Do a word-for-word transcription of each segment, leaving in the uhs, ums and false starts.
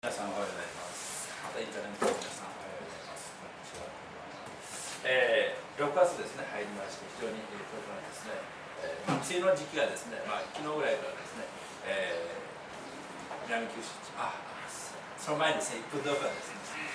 皆さんおはようございます。またインターネットの皆さんおはようございます。こんにちは。えー、ろくがつですね、入りまして、非常に、えー、これからですね、えー、梅雨の時期がですね、まあ、昨日ぐらいからですね、えー、南九州、あ、その前にですね、いっぷんどころですね、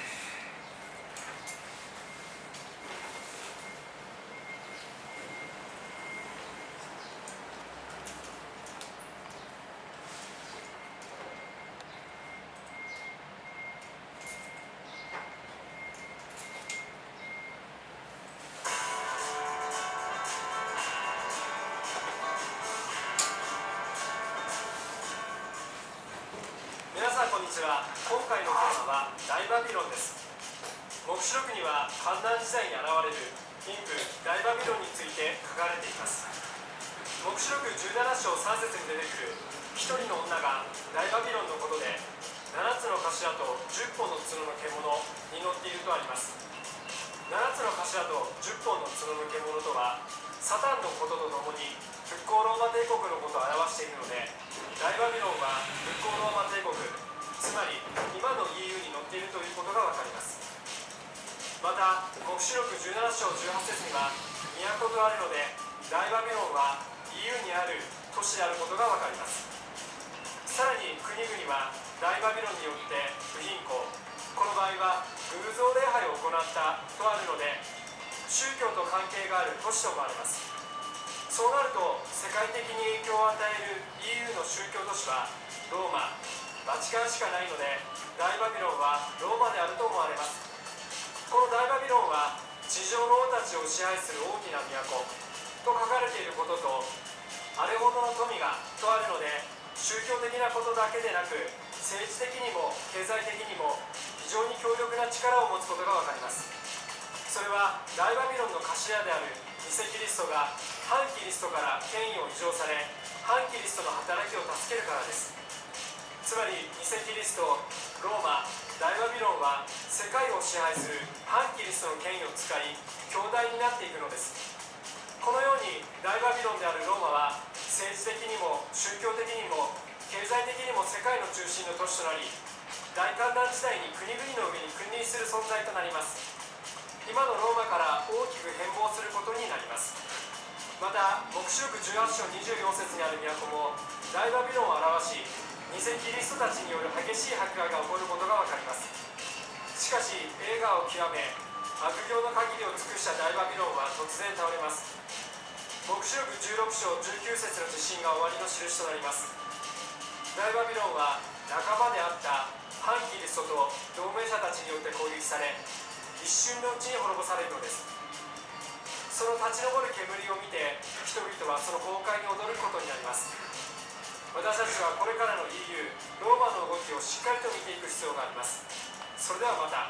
皆さんこんにちは。今回のテーマは大バビロンです。黙示録には観覧時代に現れる貧富大バビロンについて書かれています。黙示録じゅうなな章さん節に出てくる一人の女が大バビロンのことで、ななつの頭とじゅっぽんの角の獣に乗っているとあります。ななつの頭とじゅっぽんの角の獣とはサタンのこととともに復興ローマ帝国のことを表しているので、大バビロンは復興ローマ帝国、つまり今の イーユー に乗っているということがわかります。また黙示録じゅうなな章じゅうはち節には都とあるので、大バビロンは イーユー にある都市であることがわかります。さらに国々は大バビロンによって不貧困、この場合は偶像礼拝を行ったとあるので、宗教と関係がある都市と思われます。そうなると世界的に影響を与える イーユー の宗教都市はローマ、バチカンしかないので、大バビロンはローマであると思われます。この大バビロンは地上の王たちを支配する大きな都と書かれていることと、あれほどの富がとあるので、宗教的なことだけでなく政治的にも経済的にも非常に強力な力を持つことがわかります。それは大バビロンの頭である偽キリストが反キリストから権威を移譲され、反キリストの働きを助けるからです。つまり偽キリスト、ローマ、大バビロンは世界を支配する反キリストの権威を使い強大になっていくのです。このように大バビロンであるローマは政治的にも宗教的にも経済的にも世界の中心の都市となり、大観覧時代に国々の上に君臨する存在となります。今のローマから大きく変貌することになります。また黙示録じゅうはち章にじゅうよん節にある都も大バビロンを表し、偽キリストたちによる激しい迫害が起こることがわかります。しかし栄華を極め悪行の限りを尽くした大バビロンは突然倒れます。黙示録じゅうろく章じゅうきゅう節の地震が終わりの印となります。大バビロンは仲間であった反キリストと同盟者たちによって攻撃され、一瞬のうちに滅ぼされるのです。その立ち上る煙を見て人々はその崩壊に驚くことになります。私たちはこれからの イーユー ローマの動きをしっかりと見ていく必要があります。それではまた。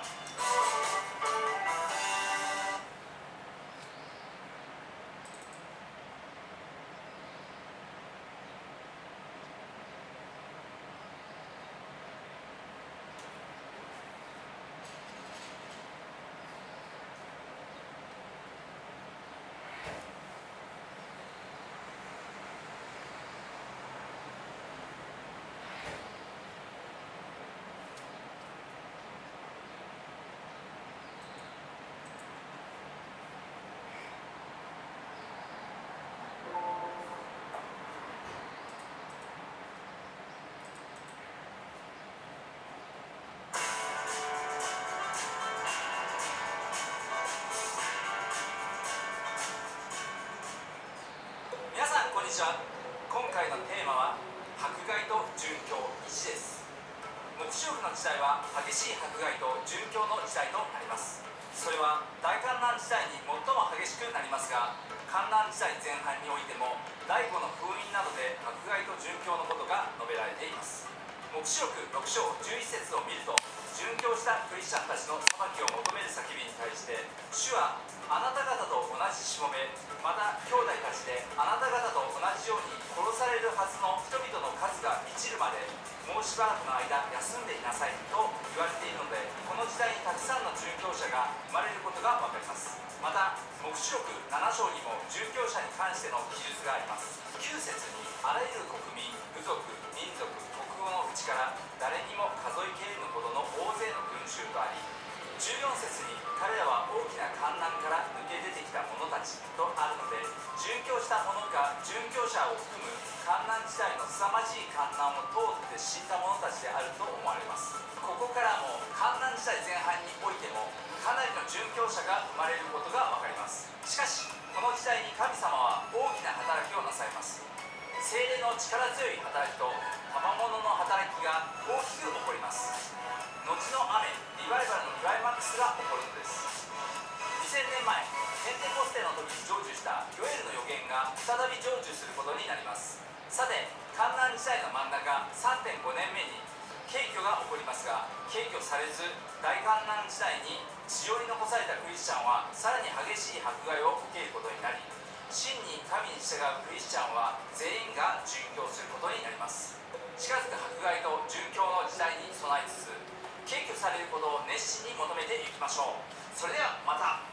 皆さんこんにちは。今回のテーマは迫害と殉教いちです。黙示録の時代は激しい迫害と殉教の時代となります。それは大観覧時代に最も激しくなりますが、観覧時代前半においても第五の封印などで迫害と殉教のことが述べられています。黙示録ろく章じゅういち節を見ると、殉教したクリスチャンたちの裁きを求める叫びに対して、主はあなた方と同じしもべ、また兄弟たちであなた方と同じように殺されるはずの人々の数が満ちるまでもうしばらくの間休んでいなさいと言われているので、この時代にたくさんの殉教者が生まれることが分かります。また黙示録なな章にも殉教者に関しての記述があります。きゅう節にあらゆる国民、部族、民族、国語のうちから誰にも数えきれぬほどの大勢の群衆とあり、じゅうよん節に彼らは大きな観覧から抜け出てきた者たちとあるので、殉教した者か殉教者を含む観覧時代の凄まじい観覧を通って死んだ者たちであると思われます。ここからも観覧時代前半においてもかなりの殉教者が生まれることが分かります。しかしこの時代に神様は大きな働きをなさいます。聖霊の力強い働きと賜物の働きが大きく起こります。後の雨、リバイバルのクライマックスが起こるのです。にせんねんまえ、ペンテコステの時に成就したヨエルの予言が再び成就することになります。さて、観覧時代の真ん中 さんてんごねんめに軽挙が起こりますが、軽挙されず大観覧時代に地上に残されたクリスチャンはさらに激しい迫害を受けることになり、真に神に従うクリスチャンは全員が殉教することになります。近づく迫害と殉教の時代に備えつつ、軽挙されることを熱心に求めていきましょう。それではまた。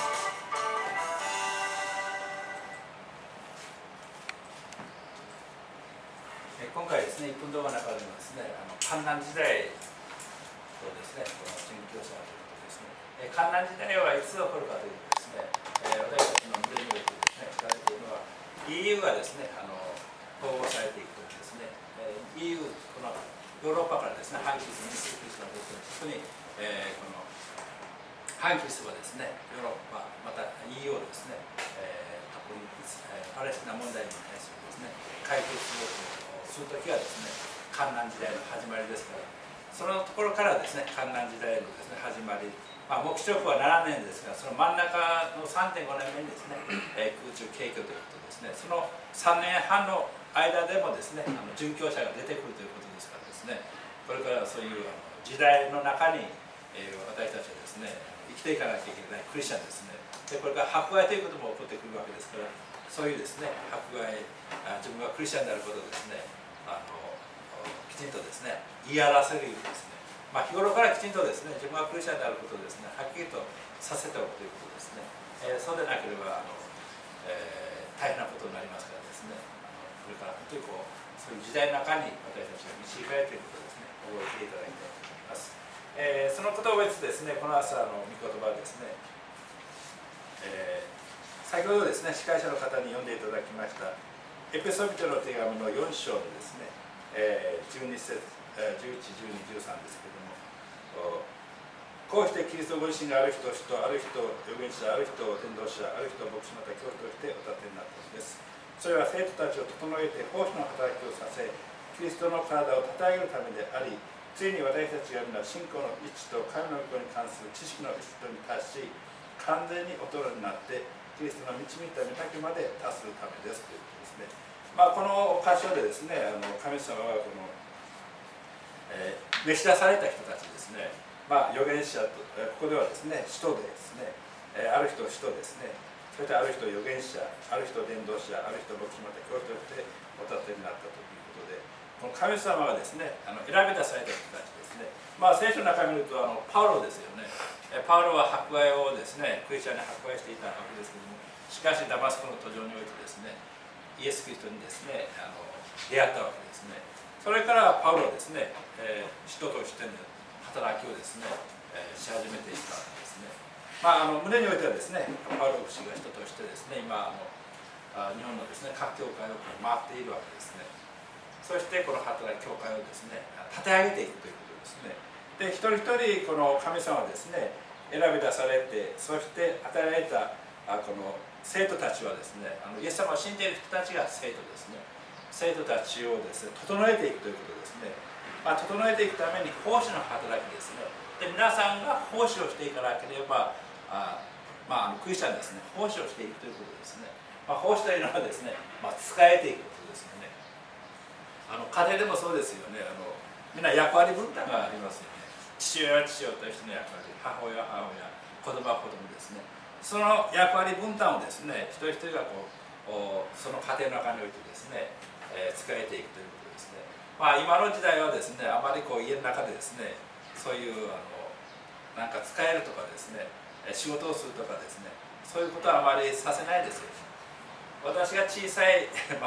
今回ですね、いっぷん動画の中でもですね、あの観覧時代とですね、この殉教者ということですね。観覧時代はいつ起こるかというとですね、私たちの胸においてですね、書かれているのは イーユー がですね、あの統合されていくときですね、イーユー、このヨーロッパからですね、反キリスト、ミスキリストのこと特に、えー、この反キリストがですね、ヨーロッパ、また イーユー をですね、えー、特にパレスチナ問題に対するですね、解決をするときはですね、観覧時代の始まりですから、そのところからですね、観覧時代のですね、始まり、まあ、黙示録はななねんですが、その真ん中の さんてんごねんめにですね、えー、空中軽挙ということですね、そのさんねんはんの間でもですね、あの殉教者が出てくるということですからですね、これからそういうあの時代の中に、えー、私たちはですね、生きていかなきゃいけないクリスチャンですね。で、これから迫害ということも起こってくるわけですから、そういうですね、迫害、あ自分がクリスチャンであることをですね、あのきちんとですね、言い表せるようにですね、まあ、日頃からきちんとですね、自分がクリスチャンであることをですね、はっきりとさせておくということですね。えー、そうでなければあの、えー、大変なことになりますからですね、あのこれから本当にこう、そういう時代の中に私たちが導かれているということですね、覚えていただきたいと思います。えー、そのことを別ですね、この朝の御言葉ですね、えー、先ほどですね、司会者の方に読んでいただきましたエペソビトの手紙のよん章のですね、えー、じゅうに節、じゅういち、じゅうに、じゅうさんですけれども、こうしてキリストご自身がある人を人、ある人を預言者、ある人を伝道者、ある人を牧師、また教師としてお立てになったのです。それは生徒たちを整えて奉仕の働きをさせ、キリストの体をたたえるためであり、ついに私たちが皆信仰の一致と神の御子に関する知識の一致に達し、完全に大人になってキリストの導いた御岳まで達するためですということですね。まあ、この箇所でですね、あの神様はこの、えー、召し出された人たちですね、まあ、預言者と、えー、ここではですね、使徒ですね、えー、ある人使徒ですね、そしてある人預言者、ある人伝道者、ある人牧師、また教師としてお立てになったということで、この神様がですね、あの選び出された人たちですね、まあ、聖書の中を見るとあのパウロですよね。パウロは迫害をですね、クリスチャンに迫害していたわけですけども、しかしダマスコの途上においてですね、イエス・キリストにですね、あの出会ったわけですね。それからパウロはですね、えー、使徒としての働きをですね、えー、し始めていったわけですね。まあ、あの胸においてはですね、パウロ氏が人としてですね、今あのあ日本のですね、各教会を回っているわけですね。そしてこの働き、教会をですね、立て上げていくということですね。で、一人一人この神様はですね、選び出されて、そして与えられたあこの生徒たちはですね、あのイエス様を信じている人たちが生徒ですね。生徒たちをですね、整えていくということですね。まあ、整えていくために奉仕の働きですね。で、皆さんが奉仕をしていかなければ、あまあ、あのクリスチャンですね、奉仕をしていくということですね。まあ、奉仕というのはですね、まあ、仕えていくことですよね。あの家庭でもそうですよね。あのみんな役割分担がありますよね。父親は父親としての役割、母親は母親、子供は子供ですね。その役割分担をですね、一人一人がこうその家庭の中においてですね、えー、使えていくということですね。まあ今の時代はですね、あまりこう家の中でですね、そういうあのなんか使えるとかですね、仕事をするとかですね、そういうことはあまりさせないですよね。私が小さい、まあ、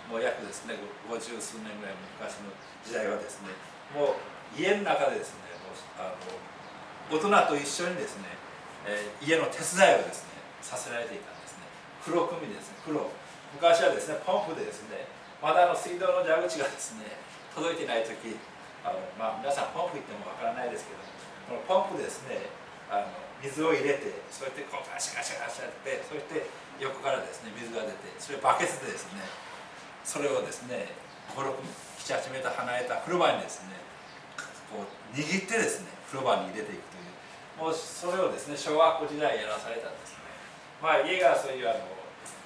もう約ですねごじゅう数年ぐらい昔の時代はですね、もう家の中でですね、もうあの大人と一緒にですね、えー、家の手伝いをですねさせられていたんですね。風呂組ですね、風呂。昔はですねポンプでですね、まだあの水道の蛇口がですね届いてない時、あのまあ皆さんポンプ行ってもわからないですけど、このポンプでですね、あの水を入れて、そうやってこうガシャガシャガシャって、そして横からですね水が出て、それバケツでですね、それをですねご、ろく、なな、はちメートル離れた風呂場にですねこう握ってですね風呂場に入れていくという、もうそれをですね小学校時代やらされたんですね。まあ家がそういうあの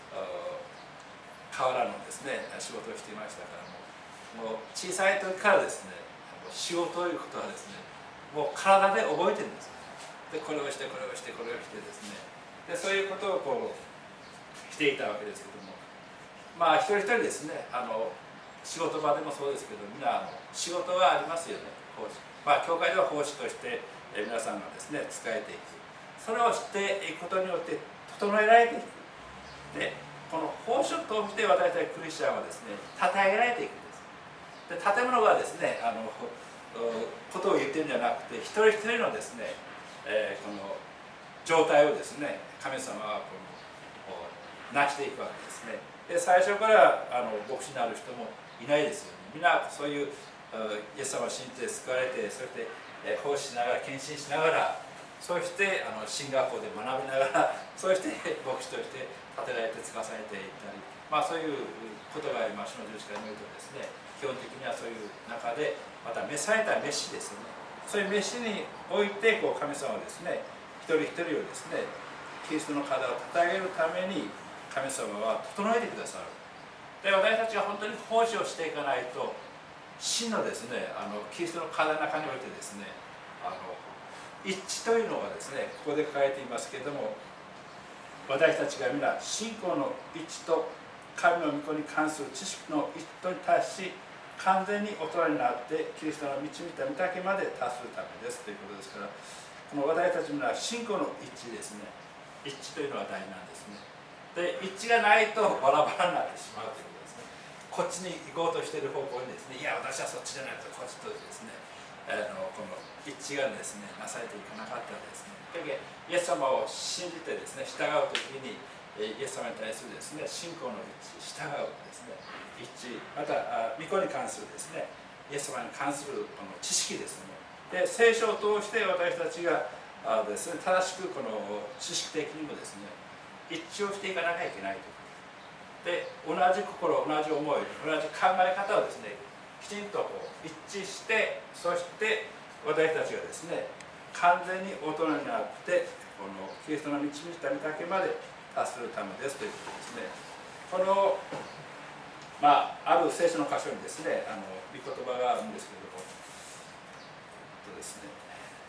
河原のですね仕事をしていましたから、もうもう小さい時からですね仕事ということはですねもう体で覚えてるんです。でこれをしてこれをしてこれをしてですね、でそういうことをこうしていたわけですけども、まあ一人一人ですね、あの仕事場でもそうですけど、みんなあの仕事がありますよね。奉仕、まあ教会では奉仕としてえ皆さんがですね仕えていく、それをしていくことによって整えられていく。でこの奉仕を通して私たちクリスチャンはですね称えられていくんです。で建物がですねあのことを言ってるんじゃなくて、一人一人のですね、えー、この状態をですね神様はこのなしていくわけですね。で最初からあの牧師になる人もいないですよね。みんなそういうイエス様を信じて救われて、そして奉仕しながら献身しながら、そしてあの進学校で学びながら、そして牧師として立てられて使わされていったり、まあそういうことが今主の十字架においてですね、基本的にはそういう中で、また召された召しですよね。そういう召しにおいてこう神様はですね、一人一人をですね、キリストの体を称えるために神様は整えてくださる。で私たちが本当に奉仕をしていかないと、真のですね、あのキリストの体の中においてですね、あの一致というのがですね、ここで書かれていますけれども、私たちが皆信仰の一致と神の御子に関する知識の一致に達し、完全に大人になってキリストの導いた御岳まで達するためですということですから、この私たち皆信仰の一致ですね、一致というのは大事なんですね。で一致がないとバラバラになってしまうということですね。こっちに行こうとしている方向にですね、いや私はそっちじゃないとこっちとですね、あのこの一致がですねなされていかなかったですね。イエス様を信じてですね従うときに、イエス様に対するですね信仰の一致、従うですね一致、また御子に関するですねイエス様に関するこの知識ですね。で聖書を通して私たちがあですね正しくこの知識的にもですね一致をしていかなきゃいけないと。で同じ心、同じ思い、同じ考え方をですねきちんとこう一致して、そして私たちがですね完全に大人になってこのキリストの導いた御岳まで達するためですということですね。このまあある聖書の箇所にですねあの御言葉があるんですけれども、とですね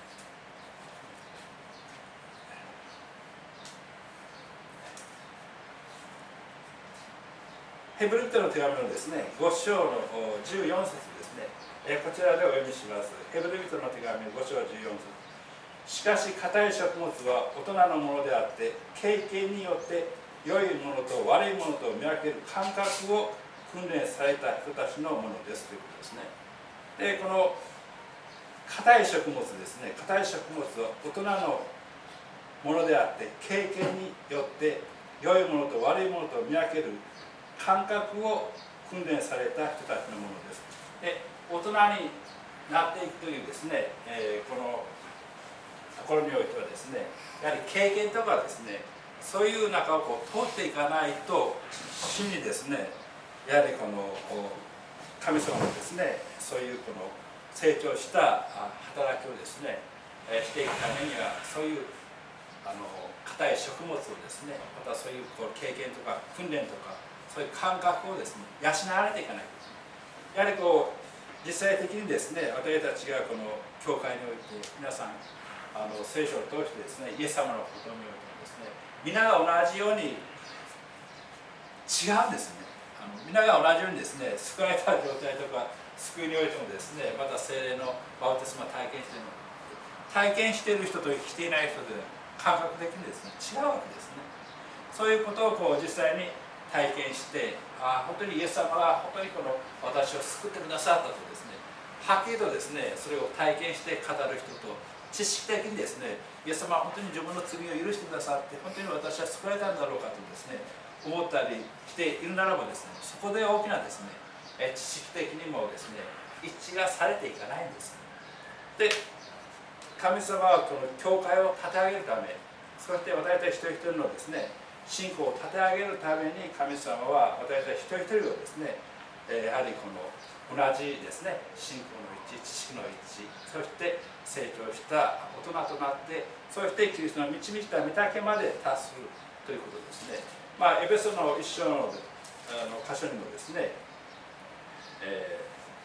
ヘブル人の手紙のですねご章のじゅうよん節ですね、えこちらでお読みします。ヘブル人の手紙ご章じゅうよん節。しかし硬い食物は大人のものであって、経験によって良いものと悪いものと見分ける感覚を訓練された人たちのものですということですね。でこの硬い食物ですね、硬い食物は大人のものであって、経験によって良いものと悪いものと見分ける感覚を訓練された人たちのものです。で大人になっていくというですね、えー、このところにおいてはですね、やはり経験とかですね、そういう中をこう通っていかないと、真にですね、やはりこの神様のですね、そういうこの成長した働きをですね、していくためには、そういうあの硬い食物をですね、またそういうこう経験とか訓練とか、そういう感覚をですね、養われていかないと。やはりこう実際的にですね、私たちがこの教会において皆さんあの聖書を通してですね、イエス様のことにおいてもですね、皆が同じように違うんですね。あの皆が同じようにですね、救われた状態とか救いにおいてもですね、また聖霊のバプテスマを体験しているの体験している人としていない人で感覚的にですね、違うわけですね。そういうことをこう実際に体験して、あ本当にイエス様が本当にこの私を救ってくださったとですね、はっきりとですねそれを体験して語る人と、知識的にですねイエス様は本当に自分の罪を許してくださって、本当に私は救われたんだろうかとですね思ったりしているならばですね、そこで大きなですね知識的にもですね一致がされていかないんです。で、神様はこの教会を立て上げるため、そして私たち一人一人のですね信仰を立て上げるために、神様は私たち一人一人をですね、やはりこの同じですね信仰の一致、知識の一致、そして成長した大人となって、そしてキリストの導いた御岳まで達するということですね。まあエペソの一章のあの箇所にもですね、え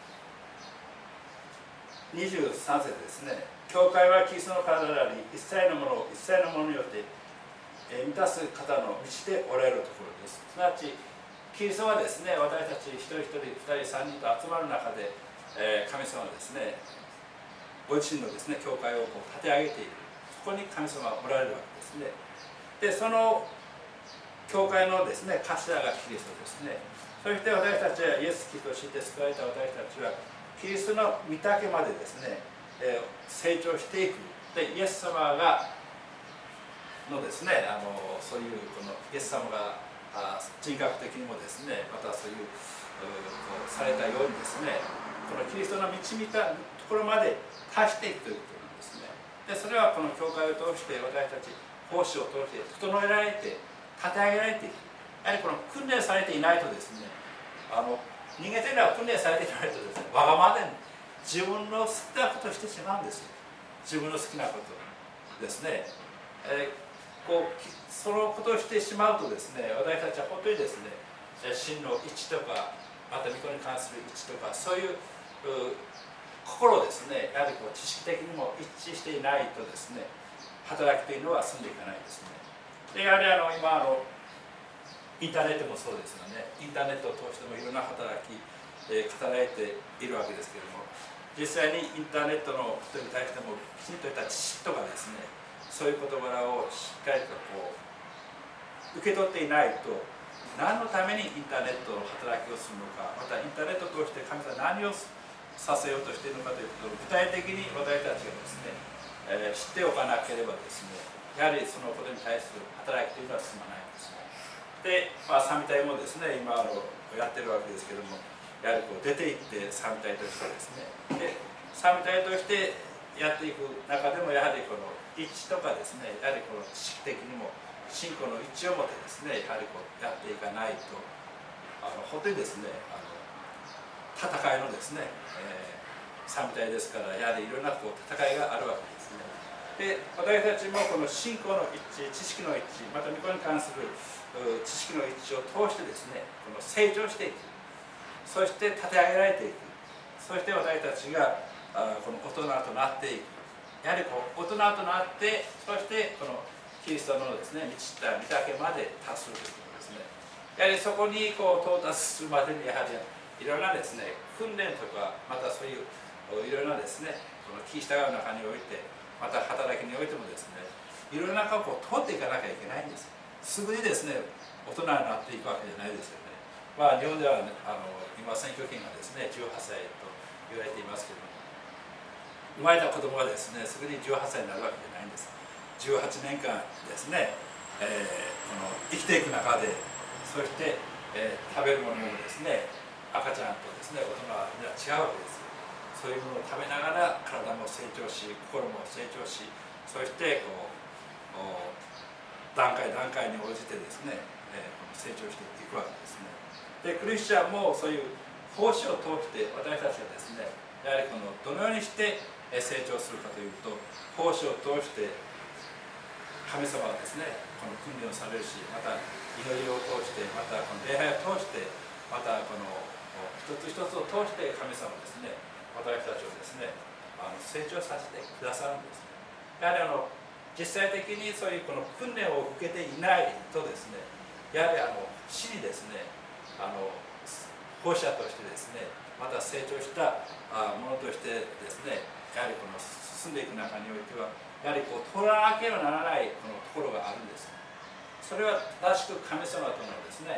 ー、にじゅうさん節ですね、教会はキリストの体であり、一切のものを一切のものによって満たす方の道でおられるところです。すなわちキリストはですね、私たち一人一人、二人、三人と集まる中で、えー、神様はですね、ご自身のですね教会をこう立て上げている、そこに神様はおられるわけですね。で、その教会のですね頭がキリストですね。そして私たちはイエス・キリストを知って救われた私たちは、キリストの御岳までですね、えー、成長していく。で、イエス様がのですね、あのそういうこのイエス様があ人格的にもですね、またそういう、うされたようにですね、このキリストの導いたところまで達していくということなんですね。で、それはこの教会を通して、私たち奉仕を通して整えられて、立て上げられていく。やはりこの訓練されていないとですね、あの人間というのは訓練されていないとですね、わがままで自分の好きなことをしてしまうんですよ。自分の好きなことですね。えーこうそのことをしてしまうとですね、私たちは本当にですね、真の一致とか、また御子に関する一致とか、そういう心ですね、やはりこう知識的にも一致していないとですね、働きというのは進んでいかないですね。で、やはりあの今あのインターネットもそうですよね。インターネットを通してもいろんな働き、えー、働いているわけですけれども、実際にインターネットの人に対してもきちんといった知識とかですね、そういう事柄をしっかりとこう受け取っていないと、何のためにインターネットの働きをするのか、またインターネットを通して神様は何をさせようとしているのかということを具体的に私たちがですね、えー、知っておかなければですね、やはりそのことに対する働きというのは進まないんですね。で、まあ、賛美隊もですね、今あのやってるわけですけども、やはりこう出ていって賛美隊としてですね、で賛美隊としてやっていく中でも、やはりこの一致とかですね、やはりこの知識的にも信仰の一致をもってですね、やはりこうやっていかないと、あの本当にですね、あの戦いのですね、えー、賛美隊ですから、やはりいろんなこう戦いがあるわけですね。で、私たちもこの信仰の一致、知識の一致、また御子に関する知識の一致を通してですね、この成長していく、そして立て上げられていく、そして私たちがあこの大人となっていく。やはりこう大人となって、そしてこのキリストのですね満ちた御岳まで達するということですね。やはりそこにこう到達するまでに、やはりいろんなですね訓練とか、またそういういろいろなですねこの聞き従う中において、また働きにおいてもですね、いろいろな過去を通っていかなきゃいけないんです。すぐにですね大人になっていくわけじゃないですよね。まあ日本では、ね、あの今選挙権がですねじゅうはっさいと言われていますけれども、生まれた子供はですねすぐにじゅうはっさいになるわけじゃないんです。じゅうはちねんかんですね、えー、この生きていく中で、そして、えー、食べるものもですね、赤ちゃんとですね大人はみんな違うわけです。そういうものを食べながら体も成長し、心も成長し、そしてこう段階段階に応じてですね、えー、この成長していくわけですね。で、クリスチャンもそういう奉仕を通して私たちはですね、やはりこのどのようにして成長するかというと、奉仕を通して神様はですねこの訓練をされるし、また祈りを通して、またこの礼拝を通して、またこの一つ一つを通して神様はですね私たちをですねあの成長させてくださるんです。やはりあの実際的にそういうこの訓練を受けていないとですね、やはりあの死にですねあの奉仕者としてですね、また成長したものとしてですね、やはりこの進んでいく中においては、やはりこう取らなければならないこのところがあるんです。それは正しく神様とのですね、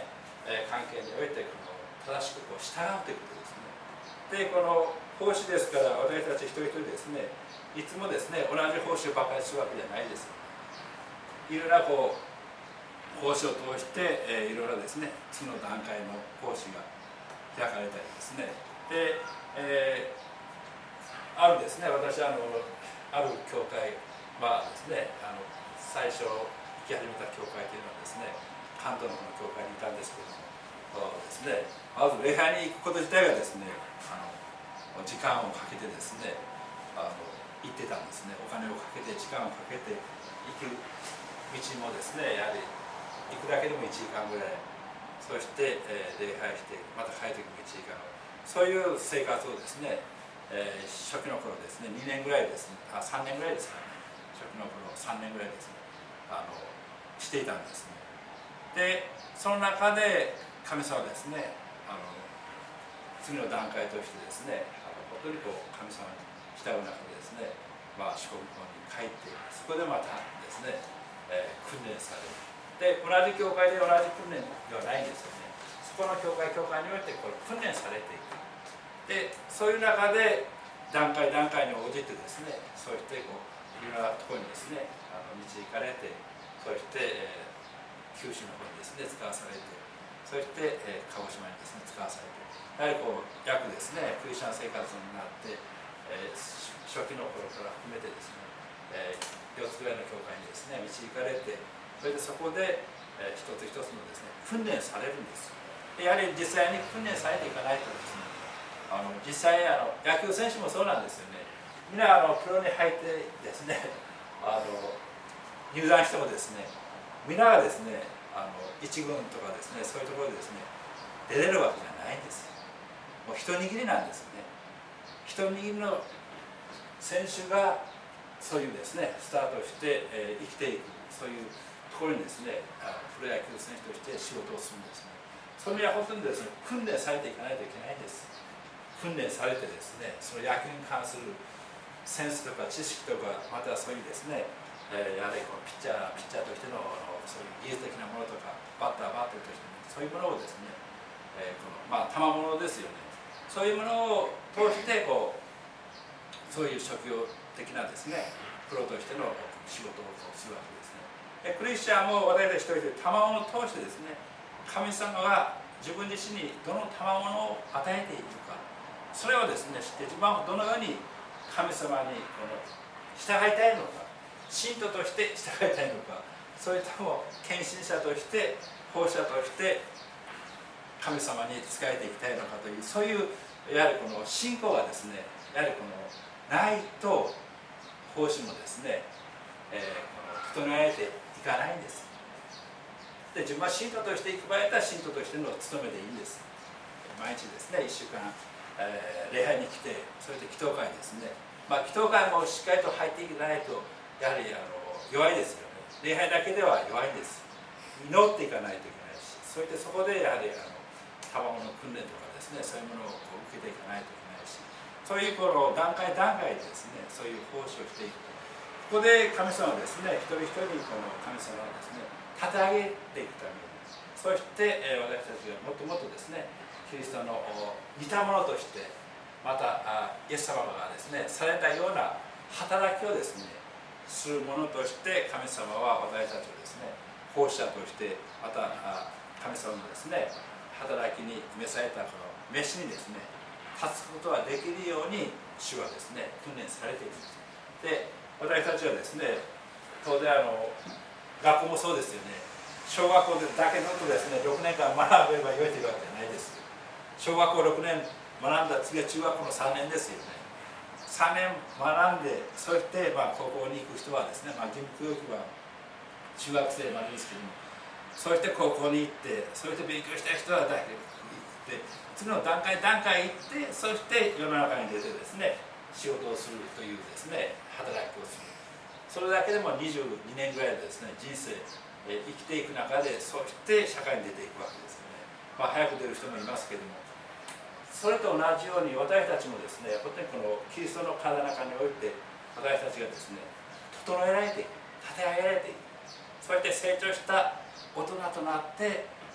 えー、関係においてこの正しくこう従うということですね。でこの奉仕ですから私たち一人一人ですねいつもですね同じ奉仕をばかりするわけじゃないです。いろいろなこう奉仕を通して、えー、いろいろですね次の段階の奉仕が開かれたりですねで、えー、あるですね私あのある教会はですねあの最初行き始めた教会というのはですね関東の方の教会にいたんですけれどもですねまず礼拝に行くこと自体がですねあの時間をかけてですねあの行ってたんですねお金をかけて時間をかけて行く道もですねやはり行くだけでもいちじかんぐらいそして、えー、礼拝してまた帰ってくるいちじかんそういう生活をですね、えー、初期の頃ですねにねんぐらいですねあさんねんぐらいですかね初期の頃さんねんぐらいですねあのしていたんですねでその中で神様はですねあの次の段階としてですねあの本当にこう神様に従う中でですねまあ四国の方に帰ってそこでまたですね、えー、訓練されるで同じ教会で同じ訓練ではないんですよねそこの教会教会においてこれ訓練されていくでそういう中で段階段階に応じてですねそうしてこういろんなところにですねあの導かれてそして、えー、九州の方にですね使わされてそして、えー、鹿児島にですね使わされてやはりこう約ですねクリスチャン生活になって、えー、初期の頃から含めてですね、えー、よっつぐらいの教会にですね導かれてそれでそこで、えー、一つ一つのですね訓練されるんですでやはり実際に訓練されていかないとですねあの実際あの野球選手もそうなんですよねみんなあのプロに入ってですねあの入団してもですねみんながですねあの一軍とかですねそういうところでですね出れるわけじゃないんですもう一握りなんですよね一握りの選手がそういうですねスタートして、えー、生きていくそういうところにですねプロ野球選手として仕事をするんですねそれには本当にですね訓練されていかないといけないんです訓練されてですねその野球に関するセンスとか知識とかまたそういうですね、えー、やはりこうピッチャーピッチャーとしてのそういう技術的なものとかバッターバッテリーとしてのそういうものをですね、えー、このまあ賜物ですよねそういうものを通してこうそういう職業的なですねプロとしての仕事をするわけですね。クリスチャンも我々一人で賜物を通してですね神様が自分自身にどの賜物を与えているかそれをですね知って自分はどのように神様にこの従いたいのか信徒として従いたいのかそれとも献身者として奉者として神様に仕えていきたいのかというそういうやはりこの信仰がですねやはりこのないと奉仕もですね、えー、この整えていかないんですで自分は信徒として行く場合だったら信徒としての務めでいいんです毎日ですねいっしゅうかん、えー、礼拝に来てそれで祈祷会ですねまあ祈祷会もしっかりと入っていかないとやはりあの弱いですよね礼拝だけでは弱いんです祈っていかないといけないしそれでそこでやはりあの賜物の訓練とかですねそういうものをこう受けていかないといけないしそういうこの段階段階でですねそういう奉仕をしていくここで神様はですね一人一人この神様をですね立て上げていくためにそして、えー、私たちがもっともっとですねキリストの似たものとしてまたイエス様がですねされたような働きをですねするものとして神様は私たちをですね奉仕者としてまた神様のですね働きに召されたこの召しにですね立つことができるように主はですね訓練されているんですで私たちはですね当然あの学校もそうですよね小学校だけのとですねろくねんかん学べばよいというわけじゃないです小学校ろくねん学んだ次は中学校のさんねんですよねさんねん学んでそしてまあ高校に行く人はですね、まあ、義務教育は中学生までですけどもそして高校に行ってそして勉強したい人は大学に行って次の段階段階行ってそして世の中に出てですね仕事をするというですね働きをするそれだけでもにじゅうにねんぐらいでですね人生え生きていく中でそして社会に出ていくわけですよね、まあ、早く出る人もいますけどもそれと同じように私たちもですね本当にこのキリストの体の中において私たちがですね整えられていく立て上げられていくそうやって成長した大人となって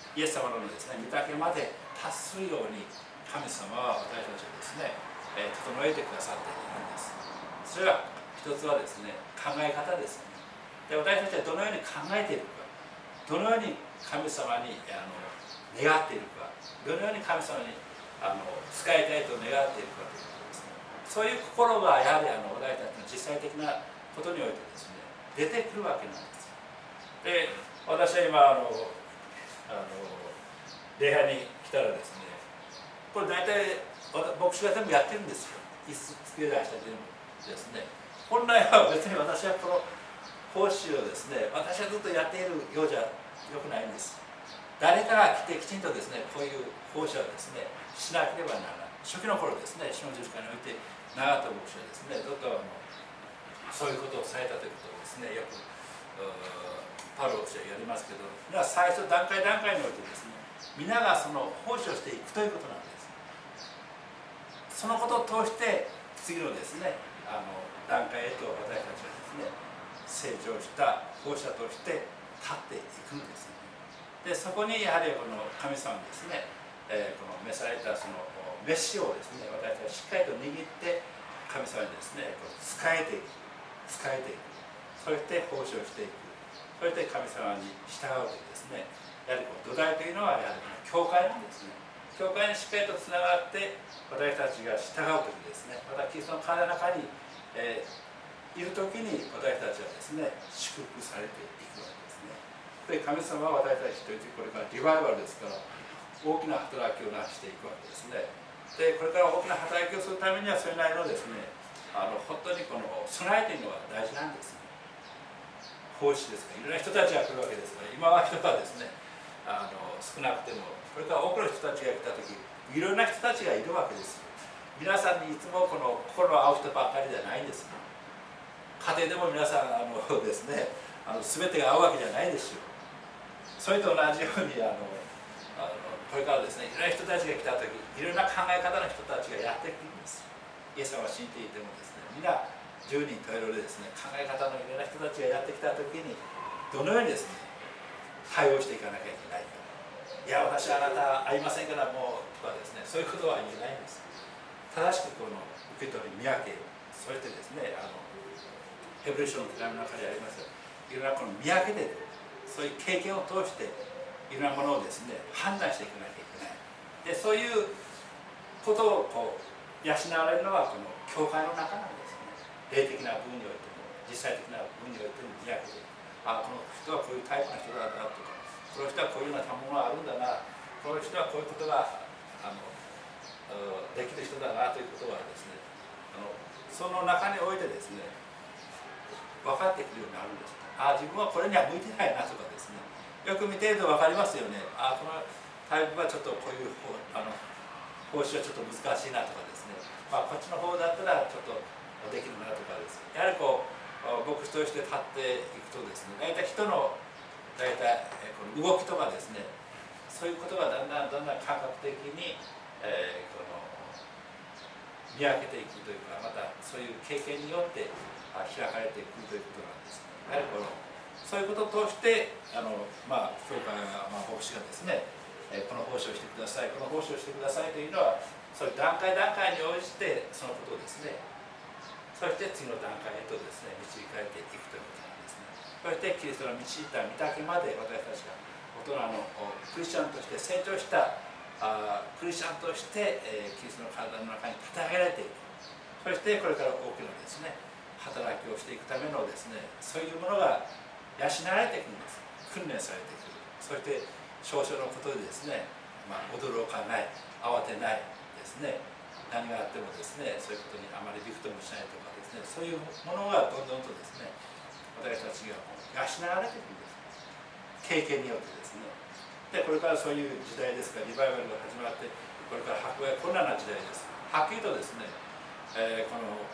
イエス様のですね、御岳まで達するように神様は私たちをですね、えー、整えてくださっているんです。それは一つはですね、考え方ですよね。で、私たちはどのように考えているか、どのように神様にあの願っているか、どのように神様にあの仕えたいと願っているかということですね。そういう心がやはりあの私たちの実際的なことにおいてですね、出てくるわけなんです。で、私は今あのあの礼拝に来たらですね、これ大体牧師が全部やってるんですよ。椅子机出した全部ですね。本来は別に私はこの奉仕をですね、私はずっとやっているようじゃよくないんです。誰かが来てきちんとですね、こういう奉仕をですね、しなければならない。初期の頃ですね、主の十字架において長門牧師はですね、ずっとあのそういうことをされたということをですね、よくパウロ牧師はやりますけど、最初段階段階においてですね、皆がその奉仕をしていくということなんです。そのことを通して次のですね、あの段階へと私たちはですね、成長した奉仕者として立っていくんですね。で、そこにやはりこの神様にですね、えー、この召されたその召しをですね、私たちしっかりと握って神様にですね、こう仕えていく、仕えていく、そして奉仕をしていく、そして神様に従うというですね、やはりこう土台というのはやはり教会なんですね。教会にしっかりとつながって私たちが従うときですね、またキリストの体の中に、えー、いるときに私たちはですね、祝福されていくわけですね。で、神様は私たちといってこれからリバイバルですから大きな働きをなしていくわけですね。で、これから大きな働きをするためにはそれなりのですね、あの本当にこの備えというのは大事なんですね。奉仕ですから、いろんな人たちが来るわけですから、今は人がですね、あの少なくても、これから多くの人たちが来た時、いろんな人たちがいるわけですよ。皆さんにいつもこの心の合う人ばっかりじゃないんですよ。家庭でも皆さんあのですね、あの全てが合うわけじゃないですよ。それと同じようにあのあのこれからですね、いろんな人たちが来た時、いろんな考え方の人たちがやってくるんです。イエス様が信じていてもですね、皆じゅうにん十色でですね、考え方のいろんな人たちがやってきた時にどのようにですね、対応していかなきゃいけないか。いや、私はあなた会いませんからもうとかですね、そういうことは言えないんです。正しくこの受け取り見分け、そしてですね、あのヘブル書の手紙の中にありますいろんなこの見分けて、そういう経験を通していろんなものをですね、判断していかなきゃいけない。で、そういうことをこう養われるのはこの教会の中なんですね。霊的な部分においても実際的な部分においても見分けていく。あ、この人はこういうタイプの人だなとか、この人はこういうような賜物があるんだな、この人はこういうことがあのできる人だなということはですね、あのその中においてですね、分かってくるようになるんです。あ、自分はこれには向いてないなとかですね、よく見ていると分かりますよね。あ、このタイプはちょっとこういうあの奉仕はちょっと難しいなとかですね、まあ、こっちの方だったらちょっとできるなとかです。やはりこう牧師として立っていくとですね、大体人の大体この動きとかですね、そういうことがだんだんだんだん感覚的に、えー、この見分けていくというか、またそういう経験によって開かれていくということなんですね。やはりこのそういうことを通してあの、まあ、教会が、まあ、牧師がですね、えー、この奉仕をしてください、この奉仕をしてくださいというのは、そういう段階段階に応じてそのことをですね、そして次の段階へとですね、導かれていくということなんですね。そしてキリストの導いた御岳まで私たちが大人のクリスチャンとして成長したあクリスチャンとして、えー、キリストの体の中に立て上げられていく。そしてこれから大きなですね、働きをしていくためのですね、そういうものが養われていくんです。訓練されていく。そして少々のことでですね、まあ、驚かない、慌てないですね、何があってもですね、そういうことにあまりびくともしないとかですね、そういうものがどんどんとですね、私たちが養われていくんです。経験によってですね。で、これからそういう時代ですから、リバイバルが始まって、これから迫害困難な時代です。はっきりとですね、えー、この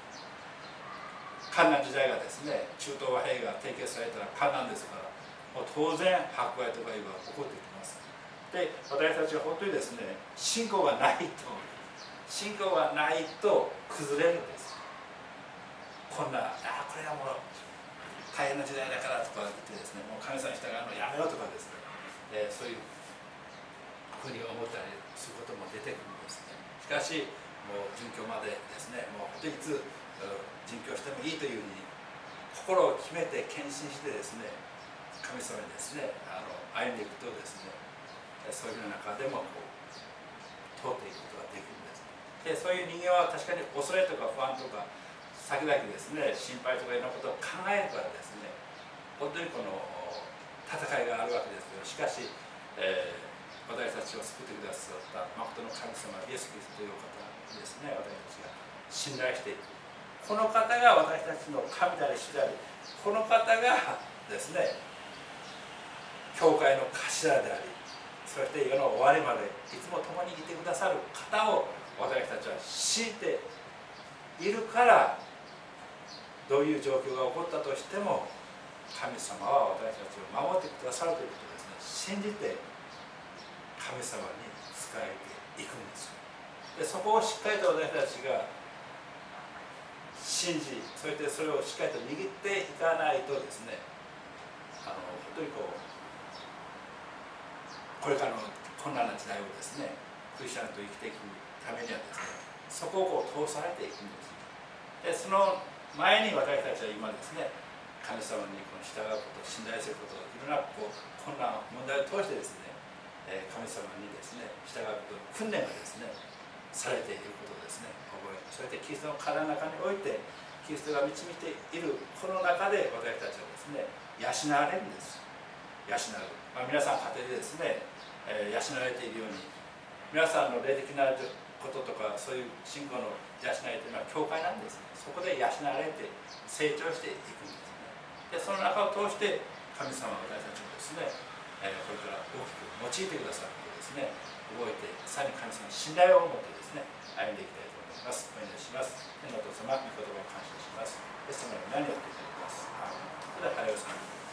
艱難時代がですね、中東和平が締結されたら艱難ですから、もう当然迫害とかいうのが起こってきます。で、私たちは本当にですね、信仰がないと、信仰がないと崩れるんです。こんな、あ、これはもう大変な時代だからとか言ってですね、もう神様に従うのやめようとかですね、えー、そういうふうに思ったりすることも出てくるんですね。しかしもう殉教までですね、もういつ殉教してもいいというふうに心を決めて献身してですね、神様にですねあの歩んでいくとですね、そういう中でもこう通っていくことができるんです。でそういう人間は確かに恐れとか不安とか先々ですね、心配とかいろんなことを考えるからですね、本当にこの戦いがあるわけですけど、しかし、えー、私たちを救ってくださった誠の神様イエス・キリストという方にですね、私たちが信頼していく、この方が私たちの神であり主であり、この方がですね教会の頭であり、そして世の終わりまでいつも共にいてくださる方を私たちは信じているから、どういう状況が起こったとしても神様は私たちを守ってくださるということですね、信じて神様に仕えていくんです。でそこをしっかりと私たちが信じ、そしてそれをしっかりと握っていかないとですね、あの本当にこうこれからの困難な時代をですね、クリスチャンと生きていくためにはですね、そこをこう通されていくんです。でその前に私たちは今ですね、神様にこの従うこと、信頼すること、いろんなこう困難問題を通してですね、神様にですね従うことの訓練がですねされていることをですね覚え、それでキリストの体の中においてキリストが導いているこの中で私たちはですね養われるんです。養う、まあ、皆さん家庭でですね、えー、養われているように、皆さんの霊的なこととかそういう信仰の養いというのは教会なんです、ね、そこで養われて成長していくんですね。でその中を通して神様は私たちもですね、えー、これから大きく用いてくださることですね、覚えて、さらに神様の信頼を持ってですね歩んでいきたいと思います。お願いします。天のお父様、御言葉を感謝します。イエス様に何を言っていただきます。それではハレルヤさんに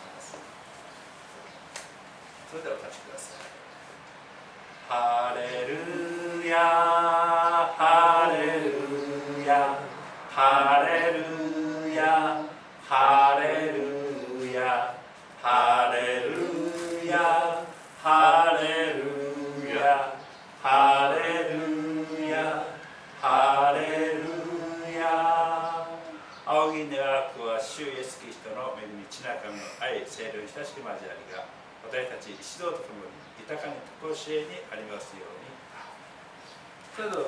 それではお立ちください。ハレルヤハレルヤハレルヤハレルヤハレルヤハレルヤハレルヤハレルヤ。仰ぎ願わくは主イエスキリストの恵み、血中の愛、聖霊に親しき交わりが私たち一同と共に豊かに常しえにありますように。それでは